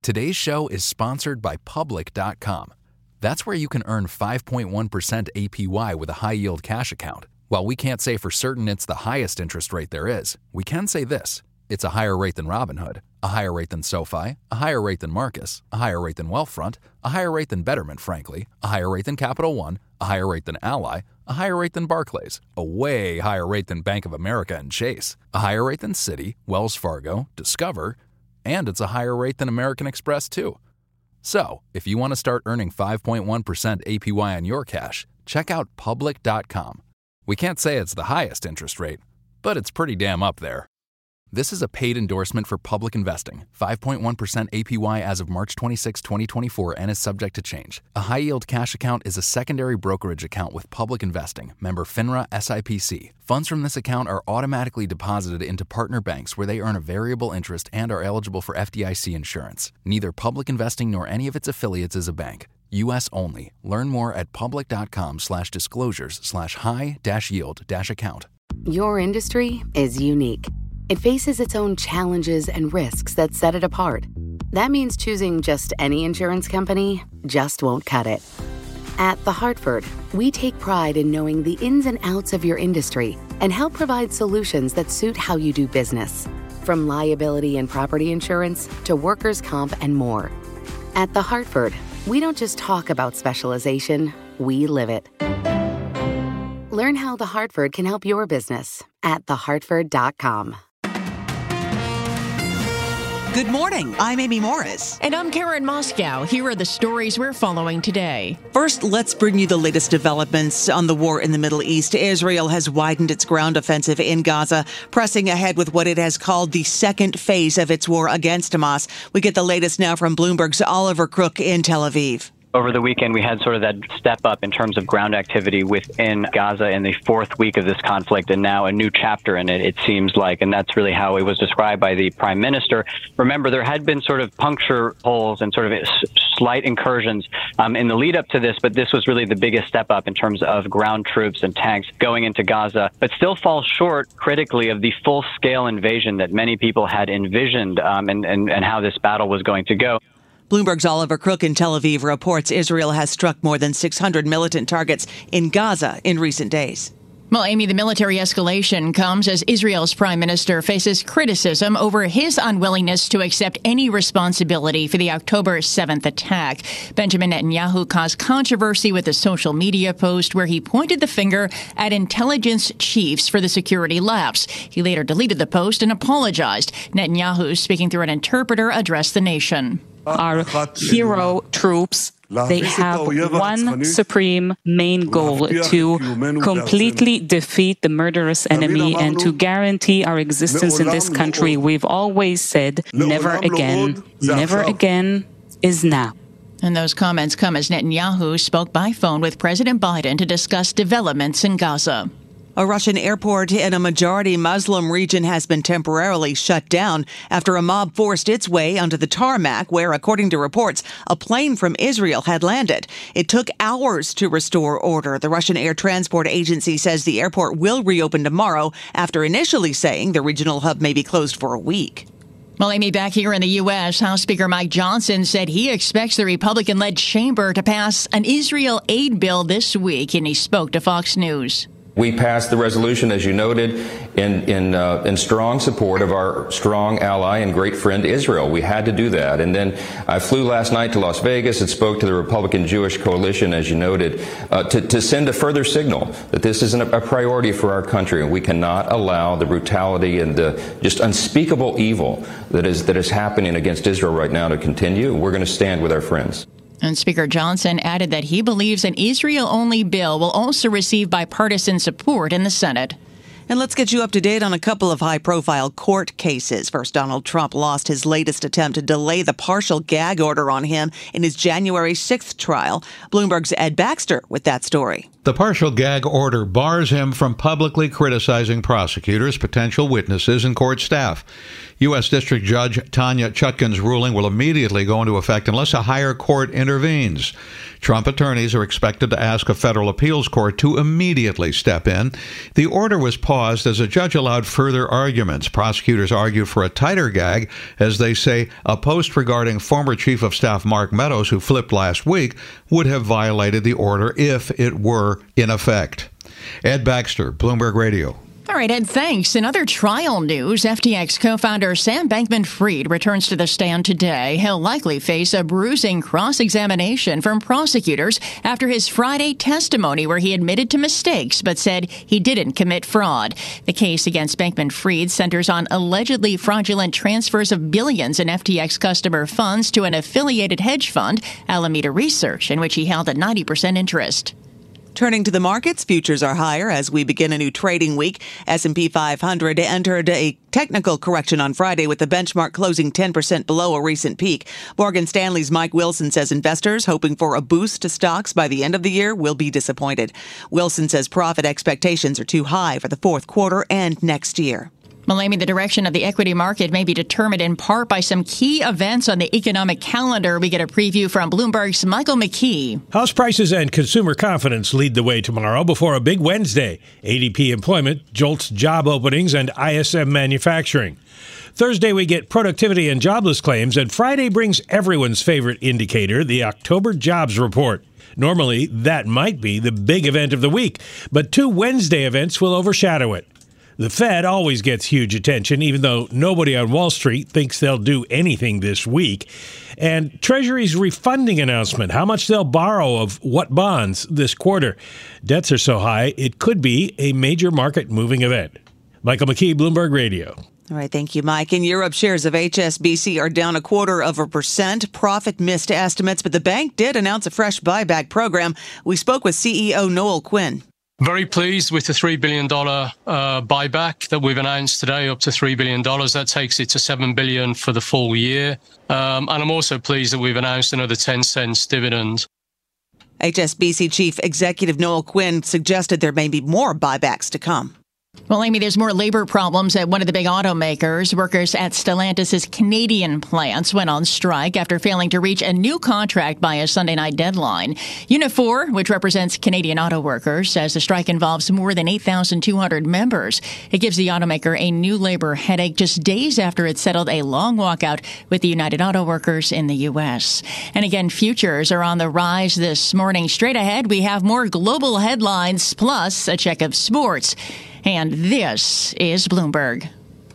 Today's show is sponsored by Public.com. That's where you can earn 5.1% APY with a high-yield cash account. While we can't say for certain it's the highest interest rate there is, we can say this. It's a higher rate than Robinhood, a higher rate than SoFi, a higher rate than Marcus, a higher rate than Wealthfront, a higher rate than Betterment, frankly, a higher rate than Capital One, a higher rate than Ally, a higher rate than Barclays, a way higher rate than Bank of America and Chase, a higher rate than Citi, Wells Fargo, Discover, and it's a higher rate than American Express, too. So, if you want to start earning 5.1% APY on your cash, check out Public.com. We can't say it's the highest interest rate, but it's pretty damn up there. This is a paid endorsement for Public Investing. 5.1% APY as of March 26, 2024 and is subject to change. A high-yield cash account is a secondary brokerage account with Public Investing, member FINRA SIPC. Funds from this account are automatically deposited into partner banks where they earn a variable interest and are eligible for FDIC insurance. Neither Public Investing nor any of its affiliates is a bank. U.S. only. Learn more at public.com/disclosures/high-yield-account. Your industry is unique. It faces its own challenges and risks that set it apart. That means choosing just any insurance company just won't cut it. At The Hartford, we take pride in knowing the ins and outs of your industry and help provide solutions that suit how you do business. From liability and property insurance to workers' comp and more. At The Hartford, we don't just talk about specialization, we live it. Learn how The Hartford can help your business at thehartford.com. Good morning. I'm Amy Morris. And I'm Karen Moscow. Here are the stories we're following today. First, let's bring you the latest developments on the war in the Middle East. Israel has widened its ground offensive in Gaza, pressing ahead with what it has called the second phase of its war against Hamas. We get the latest now from Bloomberg's Oliver Crook in Tel Aviv. Over the weekend, we had sort of that step up in terms of ground activity within Gaza in the fourth week of this conflict, and now a new chapter in it, it seems like, and that's really how it was described by the prime minister. Remember, there had been sort of puncture holes and sort of slight incursions in the lead up to this, but this was really the biggest step up in terms of ground troops and tanks going into Gaza, but still falls short critically of the full-scale invasion that many people had envisioned and how this battle was going to go. Bloomberg's Oliver Crook in Tel Aviv reports Israel has struck more than 600 militant targets in Gaza in recent days. Well, Amy, the military escalation comes as Israel's prime minister faces criticism over his unwillingness to accept any responsibility for the October 7th attack. Benjamin Netanyahu caused controversy with a social media post where he pointed the finger at intelligence chiefs for the security lapse. He later deleted the post and apologized. Netanyahu, speaking through an interpreter, addressed the nation. Our hero troops, they have one supreme main goal: to completely defeat the murderous enemy and to guarantee our existence in this country. We've always said, never again is now. And those comments come as Netanyahu spoke by phone with President Biden to discuss developments in Gaza. A Russian airport in a majority Muslim region has been temporarily shut down after a mob forced its way onto the tarmac where, according to reports, a plane from Israel had landed. It took hours to restore order. The Russian Air Transport Agency says the airport will reopen tomorrow after initially saying the regional hub may be closed for a week. Well, Amy, back here in the U.S., House Speaker Mike Johnson said he expects the Republican-led chamber to pass an Israel aid bill this week, and he spoke to Fox News. We passed the resolution, as you noted, in strong support of our strong ally and great friend Israel. We had to do that. And then I flew last night to Las Vegas and spoke to the Republican Jewish Coalition, as you noted, to send a further signal that this isn't a priority for our country. And we cannot allow the brutality and the just unspeakable evil that is happening against Israel right now to continue. We're going to stand with our friends. And Speaker Johnson added that he believes an Israel-only bill will also receive bipartisan support in the Senate. And let's get you up to date on a couple of high-profile court cases. First, Donald Trump lost his latest attempt to delay the partial gag order on him in his January 6th trial. Bloomberg's Ed Baxter with that story. The partial gag order bars him from publicly criticizing prosecutors, potential witnesses, and court staff. U.S. District Judge Tanya Chutkan's ruling will immediately go into effect unless a higher court intervenes. Trump attorneys are expected to ask a federal appeals court to immediately step in. The order was paused as a judge allowed further arguments. Prosecutors argued for a tighter gag as they say a post regarding former Chief of Staff Mark Meadows, who flipped last week, would have violated the order if it were in effect. Ed Baxter, Bloomberg Radio. All right, Ed, thanks. In other trial news, FTX co-founder Sam Bankman-Fried returns to the stand today. He'll likely face a bruising cross-examination from prosecutors after his Friday testimony where he admitted to mistakes but said he didn't commit fraud. The case against Bankman-Fried centers on allegedly fraudulent transfers of billions in FTX customer funds to an affiliated hedge fund, Alameda Research, in which he held a 90% interest. Turning to the markets, futures are higher as we begin a new trading week. S&P 500 entered a technical correction on Friday with the benchmark closing 10% below a recent peak. Morgan Stanley's Mike Wilson says investors hoping for a boost to stocks by the end of the year will be disappointed. Wilson says profit expectations are too high for the fourth quarter and next year. Malamy, the direction of the equity market may be determined in part by some key events on the economic calendar. We get a preview from Bloomberg's Michael McKee. House prices and consumer confidence lead the way tomorrow before a big Wednesday. ADP employment jolts job openings and ISM manufacturing. Thursday, we get productivity and jobless claims, and Friday brings everyone's favorite indicator, the October jobs report. Normally, that might be the big event of the week, but two Wednesday events will overshadow it. The Fed always gets huge attention, even though nobody on Wall Street thinks they'll do anything this week. And Treasury's refunding announcement, how much they'll borrow of what bonds this quarter. Debts are so high, it could be a major market-moving event. Michael McKee, Bloomberg Radio. All right, thank you, Mike. In Europe, shares of HSBC are down 0.25%. Profit missed estimates, but the bank did announce a fresh buyback program. We spoke with CEO Noel Quinn. Very pleased with the $3 billion buyback that we've announced today, up to $3 billion. That takes it to $7 billion for the full year. And I'm also pleased that we've announced another 10 cents dividend. HSBC Chief Executive Noel Quinn suggested there may be more buybacks to come. Well, Amy, there's more labor problems at one of the big automakers. Workers at Stellantis' Canadian plants went on strike after failing to reach a new contract by a Sunday night deadline. Unifor, which represents Canadian auto workers, says the strike involves more than 8,200 members. It gives the automaker a new labor headache just days after it settled a long walkout with the United Auto Workers in the U.S. And again, futures are on the rise this morning. Straight ahead, we have more global headlines, plus a check of sports. And this is Bloomberg.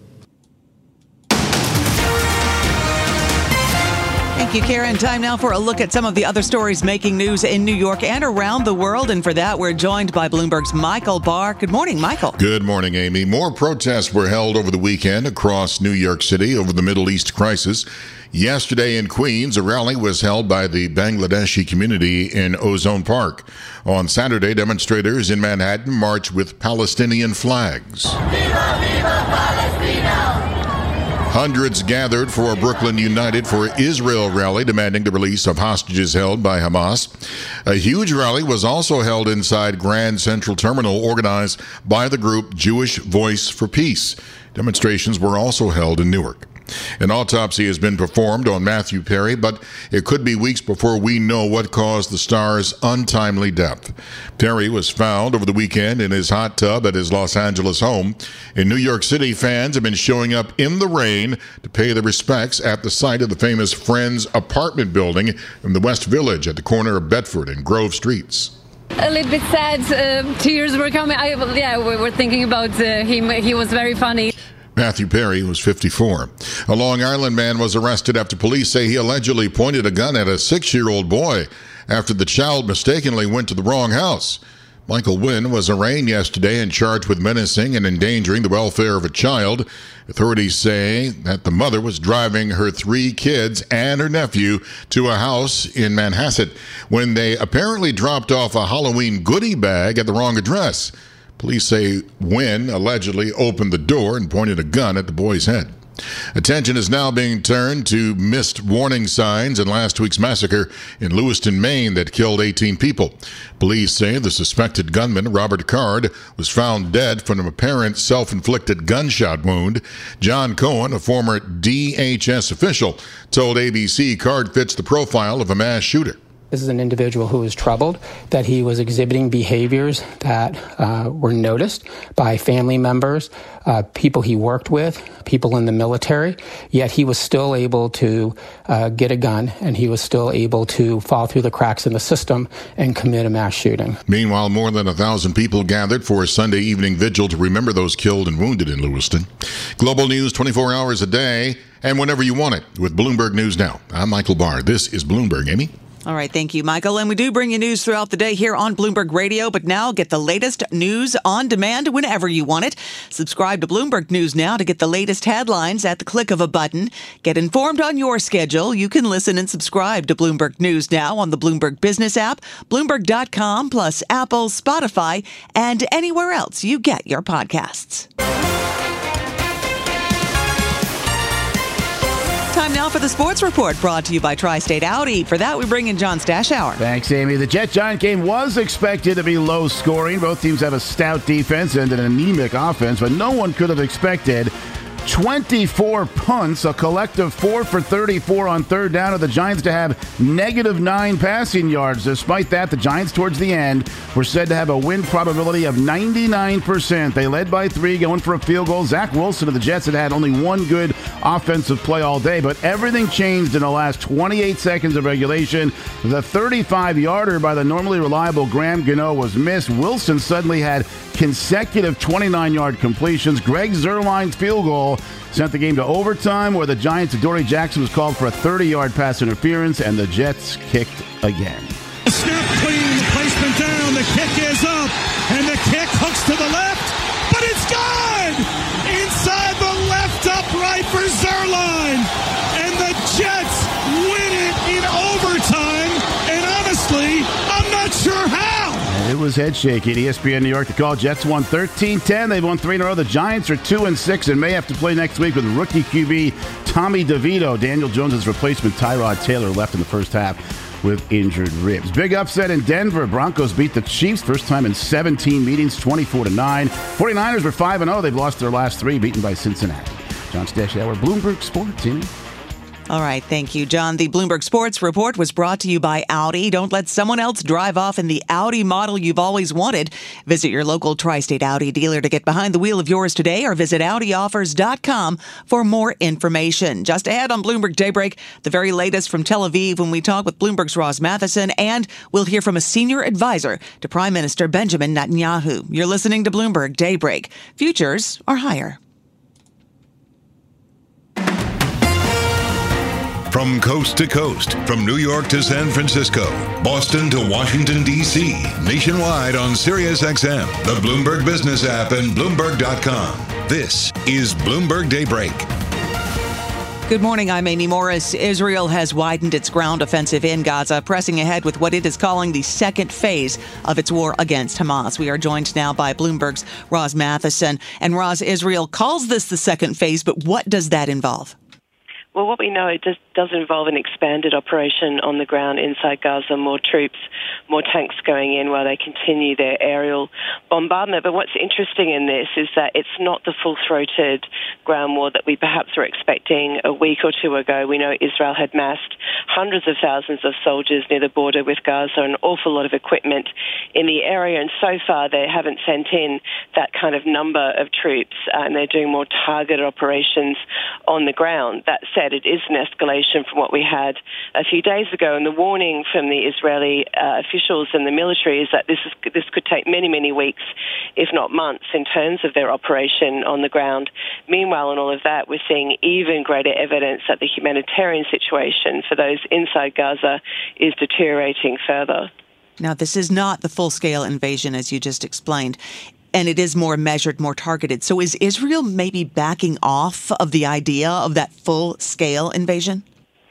Thank you, Karen. Time now for a look at some of the other stories making news in New York and around the world. And for that, we're joined by Bloomberg's Michael Barr. Good morning, Michael. Good morning, Amy. More protests were held over the weekend across New York City over the Middle East crisis. Yesterday in Queens, a rally was held by the Bangladeshi community in Ozone Park. On Saturday, demonstrators in Manhattan marched with Palestinian flags. Viva, viva Palestina! Hundreds gathered for a Brooklyn United for Israel rally demanding the release of hostages held by Hamas. A huge rally was also held inside Grand Central Terminal, organized by the group Jewish Voice for Peace. Demonstrations were also held in Newark. An autopsy has been performed on Matthew Perry, but it could be weeks before we know what caused the star's untimely death. Perry was found over the weekend in his hot tub at his Los Angeles home. In New York City, fans have been showing up in the rain to pay their respects at the site of the famous Friends apartment building in the West Village at the corner of Bedford and Grove Streets. A little bit sad. Tears were coming. We were thinking about him. He was very funny. Matthew Perry was 54. A Long Island man was arrested after police say he allegedly pointed a gun at a 6-year-old boy after the child mistakenly went to the wrong house. Michael Wynn was arraigned yesterday and charged with menacing and endangering the welfare of a child. Authorities say that the mother was driving her 3 kids and her nephew to a house in Manhasset when they apparently dropped off a Halloween goodie bag at the wrong address. Police say Wynn allegedly opened the door and pointed a gun at the boy's head. Attention is now being turned to missed warning signs in last week's massacre in Lewiston, Maine that killed 18 people. Police say the suspected gunman, Robert Card, was found dead from an apparent self-inflicted gunshot wound. John Cohen, a former DHS official, told ABC Card fits the profile of a mass shooter. This is an individual who is troubled, that he was exhibiting behaviors that were noticed by family members, people he worked with, people in the military, yet he was still able to get a gun, and he was still able to fall through the cracks in the system and commit a mass shooting. Meanwhile, more than 1,000 people gathered for a Sunday evening vigil to remember those killed and wounded in Lewiston. Global news 24 hours a day and whenever you want it with Bloomberg News Now. I'm Michael Barr. This is Bloomberg. Amy? All right, thank you, Michael. And we do bring you news throughout the day here on Bloomberg Radio, but now get the latest news on demand whenever you want it. Subscribe to Bloomberg News Now to get the latest headlines at the click of a button. Get informed on your schedule. You can listen and subscribe to Bloomberg News Now on the Bloomberg Business app, Bloomberg.com, plus Apple, Spotify, and anywhere else you get your podcasts. Time now for the Sports Report, brought to you by Tri-State Audi. For that, we bring in John Stashower. Thanks, Amy. The Jet-Giant game was expected to be low scoring. Both teams have a stout defense and an anemic offense, but no one could have expected 24 punts, a collective 4 for 34 on third down, of the Giants to have -9 passing yards. Despite that, the Giants towards the end were said to have a win probability of 99%. They led by 3, going for a field goal. Zach Wilson of the Jets had only one good offensive play all day, but everything changed in the last 28 seconds of regulation. The 35-yarder by the normally reliable Graham Gano was missed. Wilson suddenly had consecutive 29-yard completions. Greg Zuerlein's field goal sent the game to overtime, where the Giants' Adoree Jackson was called for a 30-yard pass interference, and the Jets kicked again. Snap clean, the placement down, the kick is up, and the kick hooks to the left, but it's gone! Inside the left upright for Zuerlein, and the Jets win it in overtime, and honestly, I'm not sure how! It was head shaking. ESPN New York, the call. Jets won 13-10. They've won 3 in a row. The Giants are 2-6 and may have to play next week with rookie QB Tommy DeVito. Daniel Jones' replacement Tyrod Taylor left in the first half with injured ribs. Big upset in Denver. Broncos beat the Chiefs first time in 17 meetings, 24-9. 49ers were 5-0. They've lost their last 3, beaten by Cincinnati. John Stashower, Bloomberg Sports. All right, thank you, John. The Bloomberg Sports Report was brought to you by Audi. Don't let someone else drive off in the Audi model you've always wanted. Visit your local Tri-State Audi dealer to get behind the wheel of yours today, or visit AudiOffers.com for more information. Just ahead on Bloomberg Daybreak, the very latest from Tel Aviv when we talk with Bloomberg's Roz Matheson, and we'll hear from a senior advisor to Prime Minister Benjamin Netanyahu. You're listening to Bloomberg Daybreak. Futures are higher. From coast to coast, from New York to San Francisco, Boston to Washington, D.C., nationwide on SiriusXM, the Bloomberg Business app, and Bloomberg.com. This is Bloomberg Daybreak. Good morning, I'm Amy Morris. Israel has widened its ground offensive in Gaza, pressing ahead with what it is calling the second phase of its war against Hamas. We are joined now by Bloomberg's Roz Matheson. And Roz, Israel calls this the second phase, but what does that involve? Well, what we know, it does involve an expanded operation on the ground inside Gaza, more troops, more tanks going in while they continue their aerial bombardment. But what's interesting in this is that it's not the full-throated ground war that we perhaps were expecting a week or two ago. We know Israel had massed hundreds of thousands of soldiers near the border with Gaza, an awful lot of equipment in the area, and so far they haven't sent in that kind of number of troops, and they're doing more targeted operations on the ground. That said, it is an escalation from what we had a few days ago, and the warning from the Israeli officials and the military is that this could take many, many weeks, if not months, in terms of their operation on the ground. Meanwhile, in all of that, we're seeing even greater evidence that the humanitarian situation for those inside Gaza is deteriorating further. Now, this is not the full-scale invasion, as you just explained, and it is more measured, more targeted. So is Israel maybe backing off of the idea of that full-scale invasion?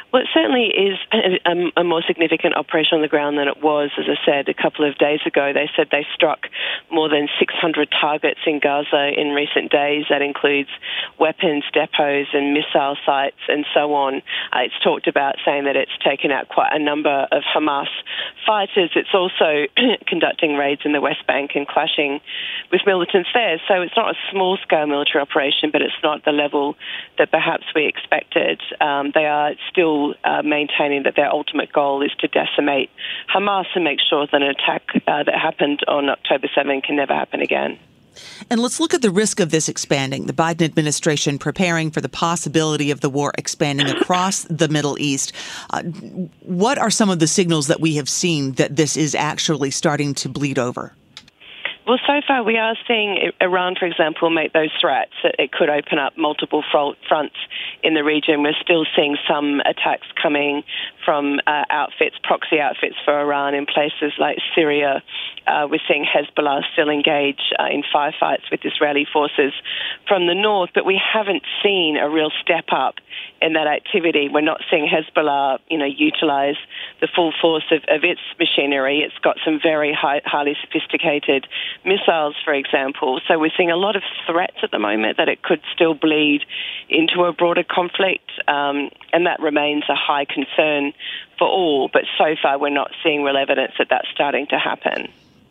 Well, it certainly is a more significant operation on the ground than it was. As I said, a couple of days ago, they said they struck more than 600 targets in Gaza in recent days. That includes weapons depots and missile sites and so on. It's talked about saying that it's taken out quite a number of Hamas fighters. It's also conducting raids in the West Bank and clashing with militants there. So it's not a small-scale military operation, but it's not the level that perhaps we expected. They are still maintaining that their ultimate goal is to decimate Hamas and make sure that an attack that happened on October 7 can never happen again. And let's look at the risk of this expanding. The Biden administration preparing for the possibility of the war expanding across the Middle East. What are some of the signals that we have seen that this is actually starting to bleed over? Well, so far we are seeing Iran, for example, make those threats that it could open up multiple fronts in the region. We're still seeing some attacks coming from proxy outfits for Iran in places like Syria. We're seeing Hezbollah still engage in firefights with Israeli forces from the north, but we haven't seen a real step up in that activity. We're not seeing Hezbollah, utilize the full force of its machinery. It's got some very highly sophisticated missiles, for example. So we're seeing a lot of threats at the moment that it could still bleed into a broader conflict, and that remains a high concern for all. But so far, we're not seeing real evidence that that's starting to happen.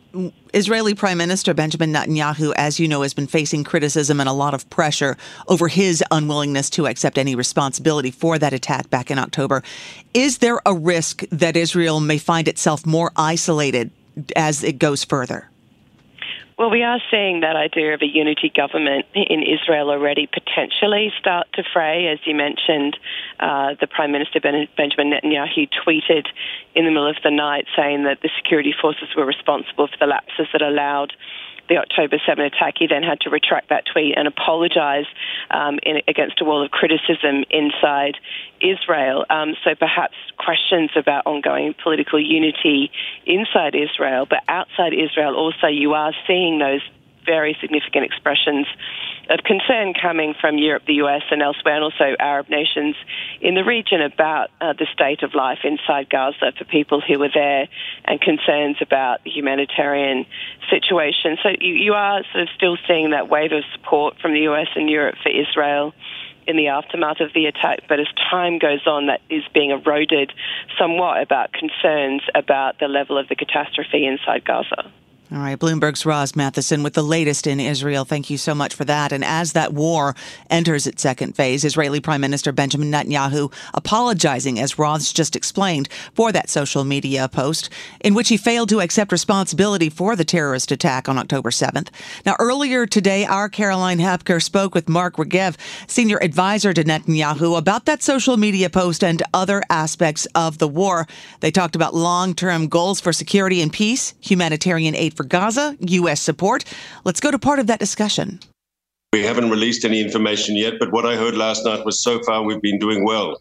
Israeli Prime Minister Benjamin Netanyahu, as you know, has been facing criticism and a lot of pressure over his unwillingness to accept any responsibility for that attack back in October. Is there a risk that Israel may find itself more isolated as it goes further? Well, we are seeing that idea of a unity government in Israel already potentially start to fray. As you mentioned, the Prime Minister Benjamin Netanyahu tweeted in the middle of the night saying that the security forces were responsible for the lapses that allowed the October 7 attack. He then had to retract that tweet and apologize against a wall of criticism inside Israel. So perhaps questions about ongoing political unity inside Israel, but outside Israel also you are seeing those very significant expressions of concern coming from Europe, the US, and elsewhere, and also Arab nations in the region about the state of life inside Gaza for people who were there, and concerns about the humanitarian situation. So you are sort of still seeing that wave of support from the US and Europe for Israel in the aftermath of the attack, but as time goes on, that is being eroded somewhat about concerns about the level of the catastrophe inside Gaza. All right, Bloomberg's Roz Matheson with the latest in Israel. Thank you so much for that. And as that war enters its second phase, Israeli Prime Minister Benjamin Netanyahu apologizing, as Roz just explained, for that social media post in which he failed to accept responsibility for the terrorist attack on October 7th. Now, earlier today, our Caroline Hepker spoke with Mark Regev, senior advisor to Netanyahu, about that social media post and other aspects of the war. They talked about long-term goals for security and peace, humanitarian aid for Gaza, U.S. support. Let's go to part of that discussion. We haven't released any information yet, but what I heard last night was so far we've been doing well.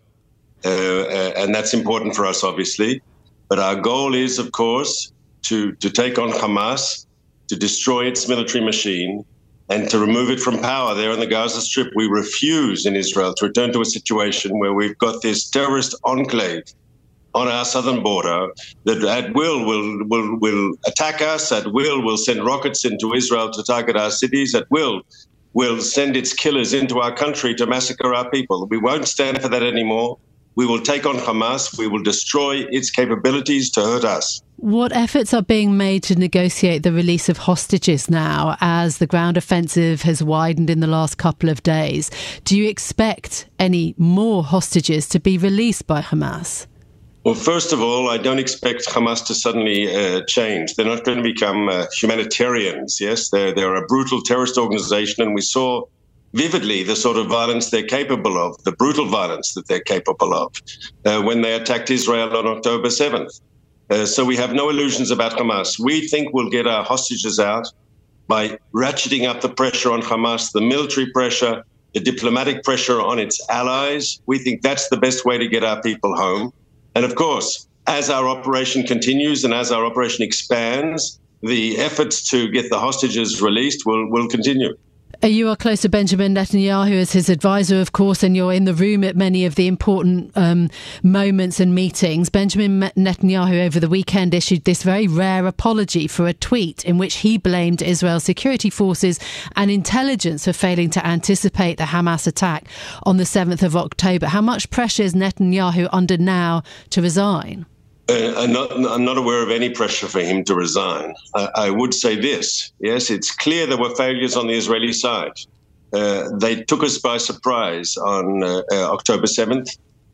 And that's important for us, obviously. But our goal is, of course, to take on Hamas, to destroy its military machine, and to remove it from power there on the Gaza Strip. We refuse in Israel to return to a situation where we've got this terrorist enclave on our southern border that at will attack us, at will send rockets into Israel to target our cities, at will send its killers into our country to massacre our people. We won't stand for that anymore. We will take on Hamas. We will destroy its capabilities to hurt us. What efforts are being made to negotiate the release of hostages now as the ground offensive has widened in the last couple of days? Do you expect any more hostages to be released by Hamas? Well, first of all, I don't expect Hamas to suddenly change. They're not going to become humanitarians, yes? They're a brutal terrorist organization, and we saw vividly the sort of violence they're capable of, the brutal violence that they're capable of when they attacked Israel on October 7th. So we have no illusions about Hamas. We think we'll get our hostages out by ratcheting up the pressure on Hamas, the military pressure, the diplomatic pressure on its allies. We think that's the best way to get our people home. And of course, as our operation continues and as our operation expands, the efforts to get the hostages released will continue. You are close to Benjamin Netanyahu as his advisor, of course, and you're in the room at many of the important moments and meetings. Benjamin Netanyahu over the weekend issued this very rare apology for a tweet in which he blamed Israel's security forces and intelligence for failing to anticipate the Hamas attack on the 7th of October. How much pressure is Netanyahu under now to resign? I'm not aware of any pressure for him to resign. I would say this. Yes, it's clear there were failures on the Israeli side. They took us by surprise on October 7th.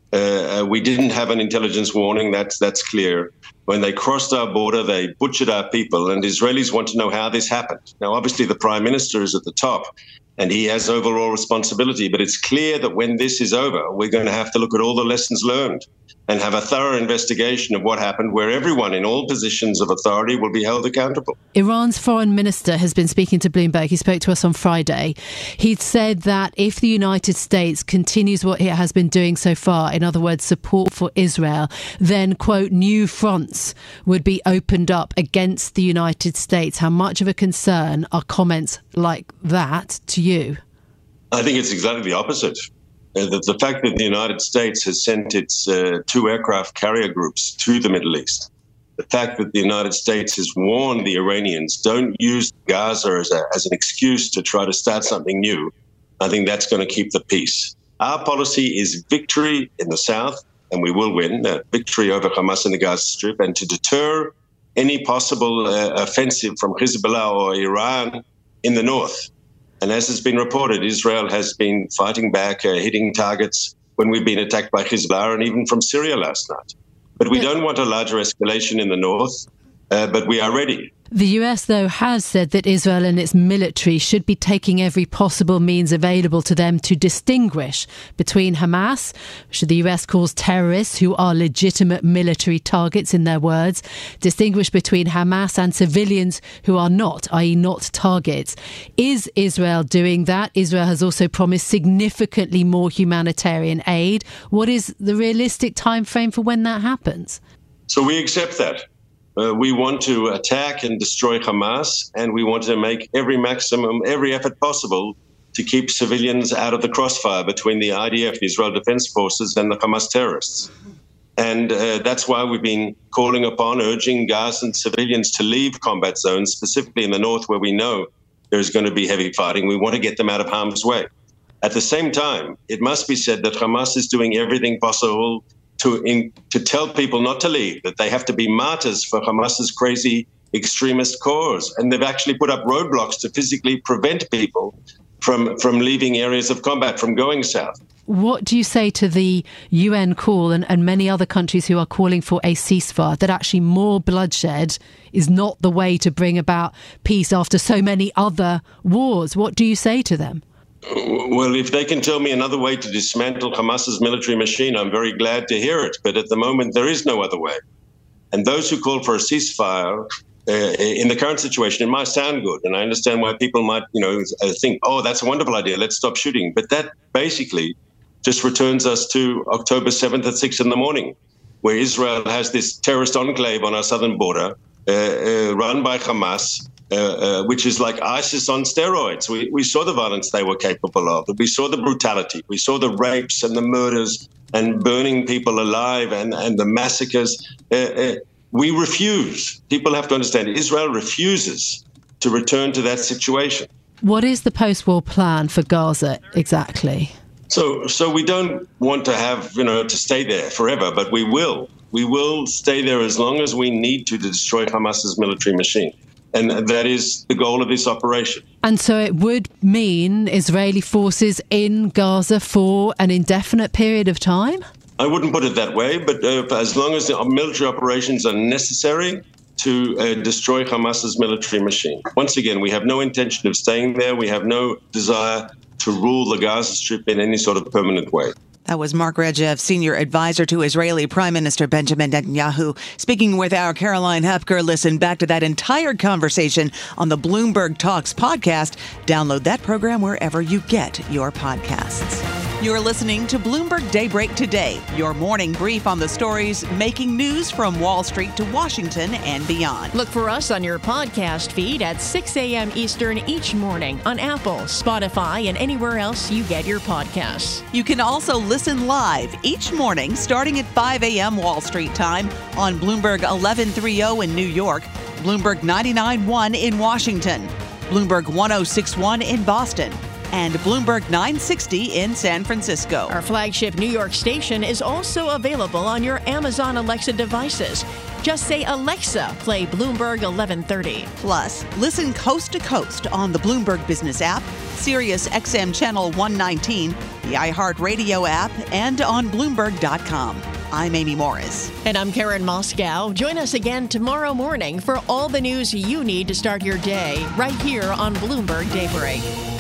We didn't have an intelligence warning. That's clear. When they crossed our border, they butchered our people, and Israelis want to know how this happened. Now, obviously, the Prime Minister is at the top, and he has overall responsibility. But it's clear that when this is over, we're going to have to look at all the lessons learned and have a thorough investigation of what happened, where everyone in all positions of authority will be held accountable. Iran's foreign minister has been speaking to Bloomberg. He spoke to us on Friday. He'd said that if the United States continues what it has been doing so far, in other words, support for Israel, then, quote, new fronts would be opened up against the United States. How much of a concern are comments like that to you? I think it's exactly the opposite. The fact that the United States has sent its 2 aircraft carrier groups to the Middle East, the fact that the United States has warned the Iranians, don't use Gaza as an excuse to try to start something new, I think that's going to keep the peace. Our policy is victory in the south, and we will win, victory over Hamas in the Gaza Strip, and to deter any possible offensive from Hezbollah or Iran in the north. And as has been reported, Israel has been fighting back, hitting targets when we've been attacked by Hezbollah and even from Syria last night. But we don't want a larger escalation in the north, but we are ready. The US, though, has said that Israel and its military should be taking every possible means available to them to distinguish between Hamas, which the US calls terrorists who are legitimate military targets in their words, distinguish between Hamas and civilians who are not, i.e. not targets. Is Israel doing that? Israel has also promised significantly more humanitarian aid. What is the realistic time frame for when that happens? So we accept that. We want to attack and destroy Hamas, and we want to make every effort possible to keep civilians out of the crossfire between the IDF, the Israel Defense Forces, and the Hamas terrorists. And that's why we've been calling upon, urging Gazan civilians to leave combat zones, specifically in the north where we know there's going to be heavy fighting. We want to get them out of harm's way. At the same time, it must be said that Hamas is doing everything possible to tell people not to leave, that they have to be martyrs for Hamas's crazy extremist cause. And they've actually put up roadblocks to physically prevent people from leaving areas of combat, from going south. What do you say to the UN call and many other countries who are calling for a ceasefire, that actually more bloodshed is not the way to bring about peace after so many other wars? What do you say to them? Well, if they can tell me another way to dismantle Hamas's military machine, I'm very glad to hear it. But at the moment, there is no other way. And those who call for a ceasefire in the current situation, it might sound good. And I understand why people might, think, oh, that's a wonderful idea. Let's stop shooting. But that basically just returns us to October 7th at 6 a.m, where Israel has this terrorist enclave on our southern border run by Hamas, which is like ISIS on steroids. We saw the violence they were capable of. We saw the brutality. We saw the rapes and the murders and burning people alive and the massacres. We refuse. People have to understand, Israel refuses to return to that situation. What is the post-war plan for Gaza exactly? So we don't want to have, to stay there forever, but we will. We will stay there as long as we need to destroy Hamas's military machine. And that is the goal of this operation. And so it would mean Israeli forces in Gaza for an indefinite period of time? I wouldn't put it that way, but as long as the military operations are necessary to destroy Hamas's military machine. Once again, we have no intention of staying there. We have no desire to rule the Gaza Strip in any sort of permanent way. That was Mark Regev, senior advisor to Israeli Prime Minister Benjamin Netanyahu, speaking with our Caroline Hepker. Listen back to that entire conversation on the Bloomberg Talks podcast. Download that program wherever you get your podcasts. You're listening to Bloomberg Daybreak Today, your morning brief on the stories making news from Wall Street to Washington and beyond. Look for us on your podcast feed at 6 a.m. Eastern each morning on Apple, Spotify, and anywhere else you get your podcasts. You can also listen live each morning starting at 5 a.m. Wall Street time on Bloomberg 1130 in New York, Bloomberg 99.1 in Washington, Bloomberg 106.1 in Boston, and Bloomberg 960 in San Francisco. Our flagship New York station is also available on your Amazon Alexa devices. Just say, Alexa, play Bloomberg 1130. Plus, listen coast to coast on the Bloomberg Business app, Sirius XM Channel 119, the iHeartRadio app, and on Bloomberg.com. I'm Amy Morris. And I'm Karen Moscow. Join us again tomorrow morning for all the news you need to start your day right here on Bloomberg Daybreak.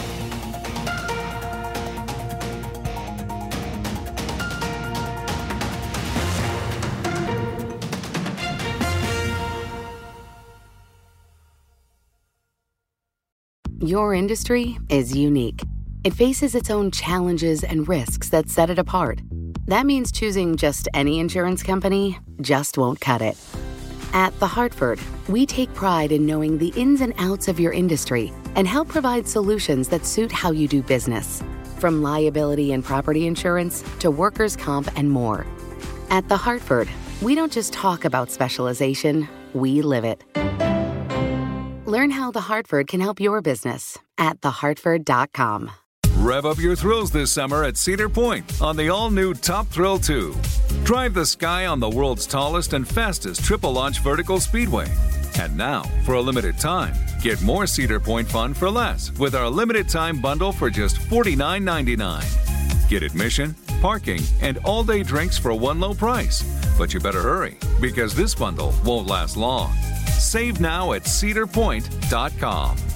Your industry is unique. It faces its own challenges and risks that set it apart. That means choosing just any insurance company just won't cut it. At The Hartford, we take pride in knowing the ins and outs of your industry and help provide solutions that suit how you do business. From liability and property insurance to workers' comp and more. At The Hartford, we don't just talk about specialization, we live it. Learn how The Hartford can help your business at thehartford.com. Rev up your thrills this summer at Cedar Point on the all-new Top Thrill 2. Drive the sky on the world's tallest and fastest triple-launch vertical speedway. And now, for a limited time, get more Cedar Point fun for less with our limited-time bundle for just $49.99. Get admission, parking, and all-day drinks for one low price. But you better hurry, because this bundle won't last long. Save now at cedarpoint.com.